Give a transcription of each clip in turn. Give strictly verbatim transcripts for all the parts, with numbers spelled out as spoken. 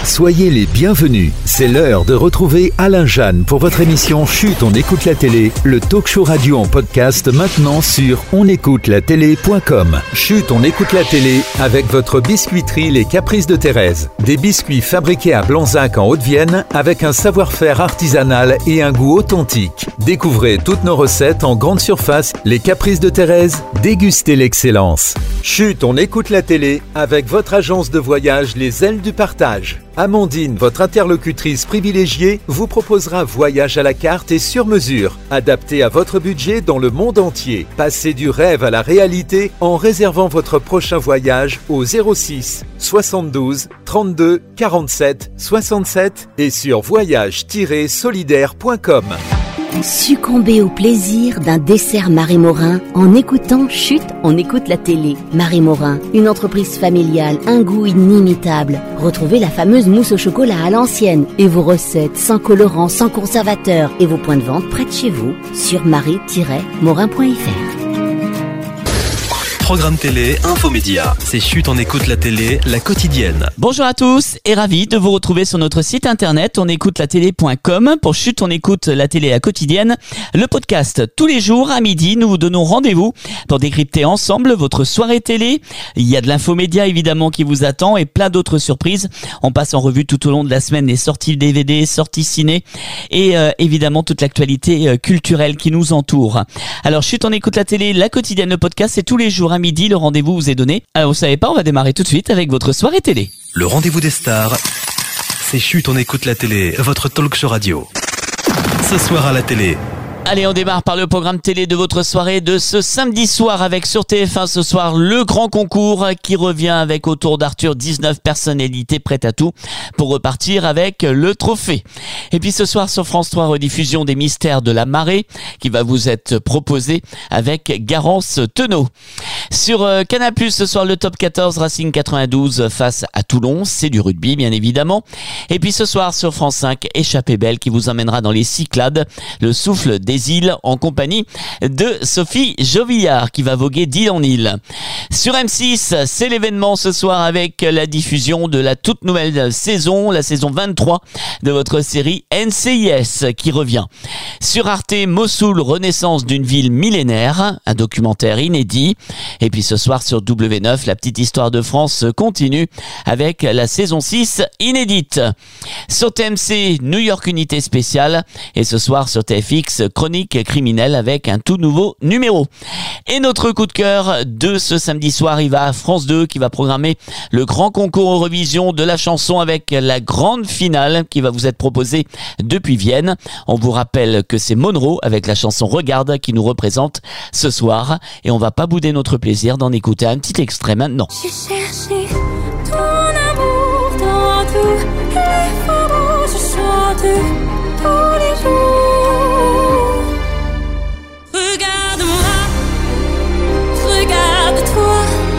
Soyez les bienvenus. C'est l'heure de retrouver Alain Jeanne pour votre émission Chut, on écoute la télé, le talk show radio en podcast maintenant sur on écoute la télé point com. Chut, on écoute la télé avec votre biscuiterie Les Caprices de Thérèse. Des biscuits fabriqués à Blanzac en Haute-Vienne avec un savoir-faire artisanal et un goût authentique. Découvrez toutes nos recettes en grande surface. Les Caprices de Thérèse, dégustez l'excellence. Chut, on écoute la télé avec votre agence de voyage Les Ailes du Partage. Amandine, votre interlocutrice privilégiée, vous proposera voyage à la carte et sur mesure, adapté à votre budget dans le monde entier. Passez du rêve à la réalité en réservant votre prochain voyage au zéro six soixante-douze trente-deux quarante-sept soixante-sept et sur voyage tiret solidaire point com. Succombez au plaisir d'un dessert Marie Morin en écoutant Chut, on écoute la télé. Marie Morin, une entreprise familiale, un goût inimitable. Retrouvez la fameuse mousse au chocolat à l'ancienne et vos recettes sans colorant, sans conservateur et vos points de vente près de chez vous sur marie tiret morin point f r. Programme télé, infomédia. C'est Chut, on écoute la télé, la quotidienne. Bonjour à tous et ravi de vous retrouver sur notre site internet on écoute la télé point com pour Chut, on écoute la télé, la quotidienne. Le podcast, tous les jours à midi, nous vous donnons rendez-vous pour décrypter ensemble votre soirée télé. Il y a de l'infomédia évidemment qui vous attend et plein d'autres surprises. On passe en revue tout au long de la semaine les sorties D V D, sorties ciné et euh, évidemment toute l'actualité euh, culturelle qui nous entoure. Alors Chut, on écoute la télé, la quotidienne, le podcast, c'est tous les jours à midi, le rendez-vous vous est donné. Alors vous savez pas, on va démarrer tout de suite avec votre soirée télé. Le rendez-vous des stars, c'est Chut, on écoute la télé, votre talk show radio. Ce soir à la télé. Allez, on démarre par le programme télé de votre soirée de ce samedi soir avec sur T F un ce soir le grand concours qui revient avec autour d'Arthur dix-neuf personnalités prêtes à tout pour repartir avec le trophée. Et puis ce soir sur France trois, rediffusion des Mystères de la Marée qui va vous être proposé avec Garance Tenot. Sur euh, Canal plus, ce soir le top quatorze, Racing quatre-vingt-douze face à Toulon, c'est du rugby bien évidemment. Et puis ce soir sur France cinq, Échappée belle qui vous emmènera dans les Cyclades, le souffle des îles en compagnie de Sophie Jovillard qui va voguer d'île en île. Sur M six, c'est l'événement ce soir avec la diffusion de la toute nouvelle saison, la saison vingt-trois de votre série N C I S qui revient. Sur Arte, Mossoul, renaissance d'une ville millénaire, un documentaire inédit. Et puis ce soir sur W neuf, la petite histoire de France continue avec la saison six inédite. Sur T M C, New York Unité spéciale. Et ce soir sur T F X, Chronique criminelle avec un tout nouveau numéro. Et notre coup de cœur de ce samedi soir, il va à France deux qui va programmer le grand concours Eurovision de la chanson avec la grande finale qui va vous être proposée depuis Vienne. On vous rappelle que c'est Monroe avec la chanson Regarde qui nous représente ce soir et on va pas bouder notre plaisir d'en écouter un petit extrait maintenant. J'ai cherché ton amour dans tous les moments, je chante tous les jours. Regarde-moi, regarde-toi,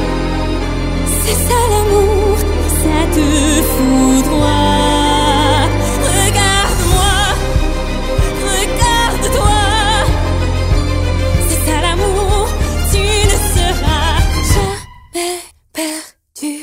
c'est ça l'amour, ça te foudroie. Regarde-moi, regarde-toi, c'est ça l'amour, tu ne seras jamais perdu.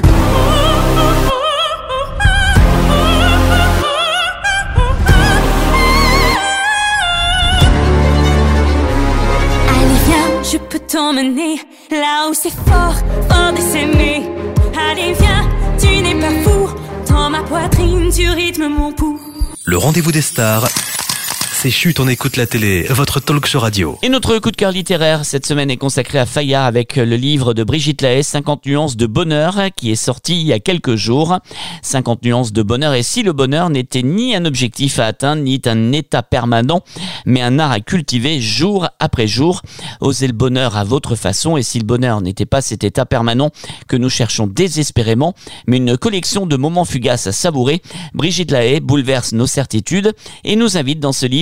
Je peux t'emmener là où c'est fort, fort de s'aimer. Allez viens, tu n'es pas fou. Dans ma poitrine, tu rythmes mon pouls. Le rendez-vous des stars, c'est Chut, on écoute la télé, votre talk show radio. Et notre coup de cœur littéraire cette semaine est consacré à Fayard avec le livre de Brigitte Lahaie, cinquante nuances de bonheur, qui est sorti il y a quelques jours. cinquante nuances de bonheur, et si le bonheur n'était ni un objectif à atteindre, ni un état permanent, mais un art à cultiver jour après jour. Osez le bonheur à votre façon, et si le bonheur n'était pas cet état permanent que nous cherchons désespérément, mais une collection de moments fugaces à savourer, Brigitte Lahaie bouleverse nos certitudes et nous invite dans ce livre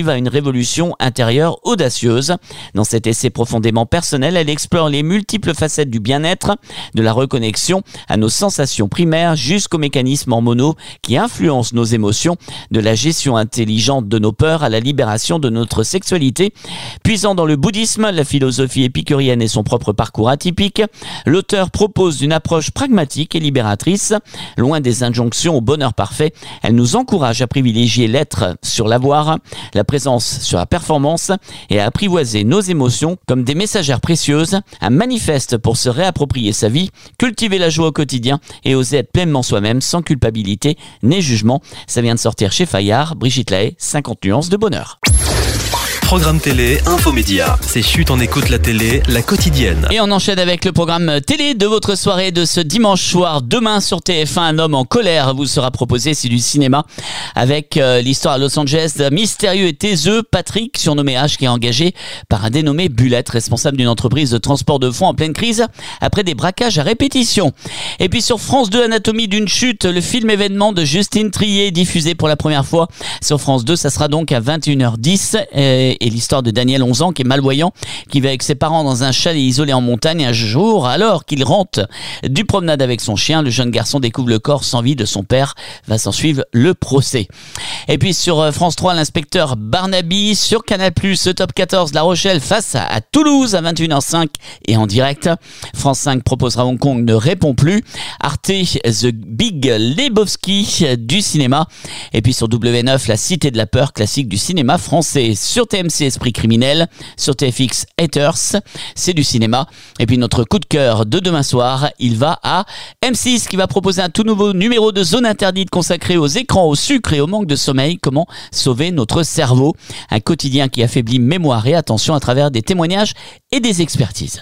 motive à une révolution intérieure audacieuse. Dans cet essai profondément personnel, elle explore les multiples facettes du bien-être, de la reconnexion à nos sensations primaires jusqu'aux mécanismes hormonaux qui influencent nos émotions, de la gestion intelligente de nos peurs à la libération de notre sexualité. Puisant dans le bouddhisme, la philosophie épicurienne et son propre parcours atypique, l'auteur propose une approche pragmatique et libératrice. Loin des injonctions au bonheur parfait, elle nous encourage à privilégier l'être sur l'avoir, la présence sur la performance et à apprivoiser nos émotions comme des messagères précieuses, un manifeste pour se réapproprier sa vie, cultiver la joie au quotidien et oser être pleinement soi-même sans culpabilité ni jugement. Ça vient de sortir chez Fayard. Brigitte Lahaye, cinquante nuances de bonheur. Programme télé, infomédia. C'est Chut, on écoute la télé, la quotidienne. Et on enchaîne avec le programme télé de votre soirée de ce dimanche soir. Demain sur T F un, un homme en colère vous sera proposé, c'est du cinéma, avec euh, l'histoire à Los Angeles d'un mystérieux et taiseux Patrick, surnommé H, qui est engagé par un dénommé Bullet, responsable d'une entreprise de transport de fonds en pleine crise, après des braquages à répétition. Et puis sur France deux, Anatomie d'une chute, le film événement de Justine Triet, diffusé pour la première fois sur France deux, ça sera donc à vingt et une heures dix. Et et l'histoire de Daniel, onze ans, qui est malvoyant, qui va avec ses parents dans un chalet isolé en montagne. Un jour, alors qu'il rentre du promenade avec son chien, le jeune garçon découvre le corps sans vie de son père. Va s'en suivre le procès. Et puis sur France trois, l'inspecteur Barnaby. Sur Canal plus, Top quatorze, La Rochelle face à, à Toulouse à vingt et une heures cinq et en direct. France cinq proposera Hong Kong ne répond plus. Arte, The Big Lebowski du cinéma. Et puis sur W neuf, La Cité de la Peur, classique du cinéma français. Sur T M C, Esprit criminel. Sur T F X, Haters, c'est du cinéma. Et puis notre coup de cœur de demain soir, il va à M six qui va proposer un tout nouveau numéro de Zone Interdite consacré aux écrans, au sucre et au manque de sommeil. Comment sauver notre cerveau. Un quotidien qui affaiblit mémoire et attention à travers des témoignages et des expertises.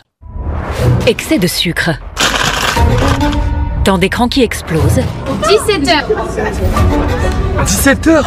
Excès de sucre. Temps d'écran qui explose. dix-sept heures. dix-sept heures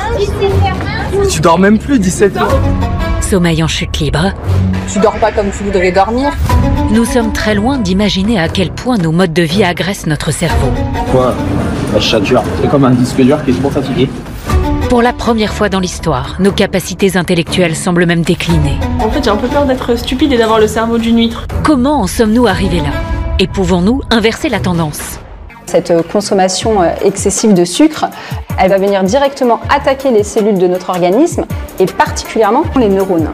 Tu dors même plus, dix-sept heures. Sommeil en chute libre. Tu dors pas comme tu voudrais dormir. Nous sommes très loin d'imaginer à quel point nos modes de vie agressent notre cerveau. Quoi ? La chature, c'est comme un disque dur qui est trop fatigué. Pour la première fois dans l'histoire, nos capacités intellectuelles semblent même décliner. En fait, j'ai un peu peur d'être stupide et d'avoir le cerveau d'une huître. Comment en sommes-nous arrivés là ? Et pouvons-nous inverser la tendance ? Cette consommation excessive de sucre, elle va venir directement attaquer les cellules de notre organisme et particulièrement les neurones.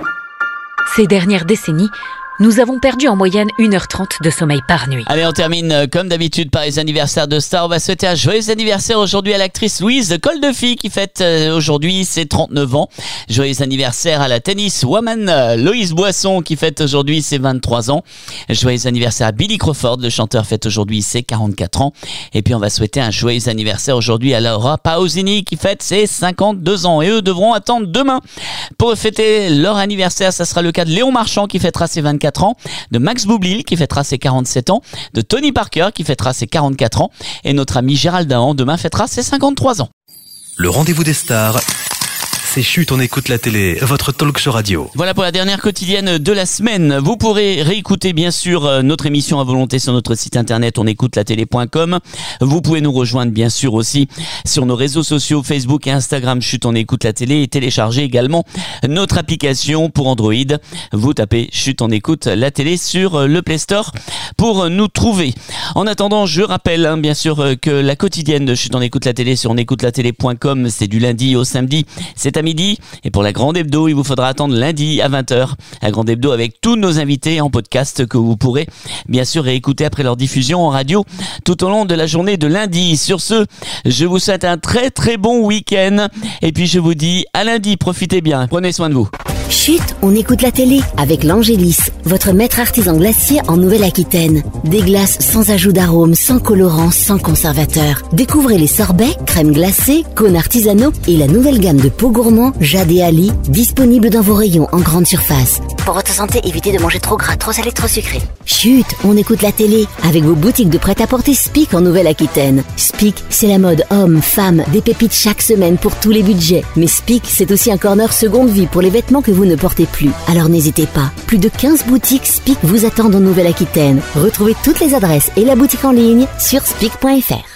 Ces dernières décennies, nous avons perdu en moyenne une heure trente de sommeil par nuit. Allez, on termine comme d'habitude par les anniversaires de stars. On va souhaiter un joyeux anniversaire aujourd'hui à l'actrice Louise Koldefy qui fête aujourd'hui ses trente-neuf ans. Joyeux anniversaire à la tenniswoman Loïs Boisson qui fête aujourd'hui ses vingt-trois ans. Joyeux anniversaire à Billy Crawford, le chanteur, fête aujourd'hui ses quarante-quatre ans. Et puis on va souhaiter un joyeux anniversaire aujourd'hui à Laura Pausini qui fête ses cinquante-deux ans. Et eux devront attendre demain pour fêter leur anniversaire. Ça sera le cas de Léon Marchand qui fêtera ses vingt-quatre ans, de Max Boublil qui fêtera ses quarante-sept ans, de Tony Parker qui fêtera ses quarante-quatre ans et notre ami Gérald Dahan demain fêtera ses cinquante-trois ans. Le rendez-vous des stars, c'est Chut, on écoute la télé, votre talk show radio. Voilà pour la dernière quotidienne de la semaine. Vous pourrez réécouter bien sûr notre émission à volonté sur notre site internet on écoute la télé point com. Vous pouvez nous rejoindre bien sûr aussi sur nos réseaux sociaux Facebook et Instagram Chut, on écoute la télé et télécharger également notre application pour Android. Vous tapez Chut, on écoute la télé sur le Play Store pour nous trouver. En attendant, je rappelle hein, bien sûr que la quotidienne de Chut, on écoute la télé sur on écoute la télé point com, c'est du lundi au samedi, c'est à midi. Et pour la Grande Hebdo, il vous faudra attendre lundi à vingt heures. La Grande Hebdo avec tous nos invités en podcast que vous pourrez bien sûr réécouter après leur diffusion en radio tout au long de la journée de lundi. Sur ce, je vous souhaite un très très bon week-end. Et puis je vous dis à lundi, profitez bien, prenez soin de vous. Chut, on écoute la télé avec l'Angélis, votre maître artisan glacier en Nouvelle-Aquitaine. Des glaces sans ajout d'arôme, sans colorant, sans conservateur. Découvrez les sorbets, crèmes glacées, cônes artisanaux et la nouvelle gamme de pots gourmands Jade et Ali, disponible dans vos rayons en grande surface. Pour votre santé, évitez de manger trop gras, trop salé, trop sucré. Chut, on écoute la télé avec vos boutiques de prêt-à-porter Spic en Nouvelle-Aquitaine. Spic, c'est la mode homme, femme, des pépites chaque semaine pour tous les budgets. Mais Spic, c'est aussi un corner seconde vie pour les vêtements que vous ne portez plus. Alors n'hésitez pas. Plus de quinze boutiques Spic vous attendent en Nouvelle-Aquitaine. Retrouvez toutes les adresses et la boutique en ligne sur spic point f r.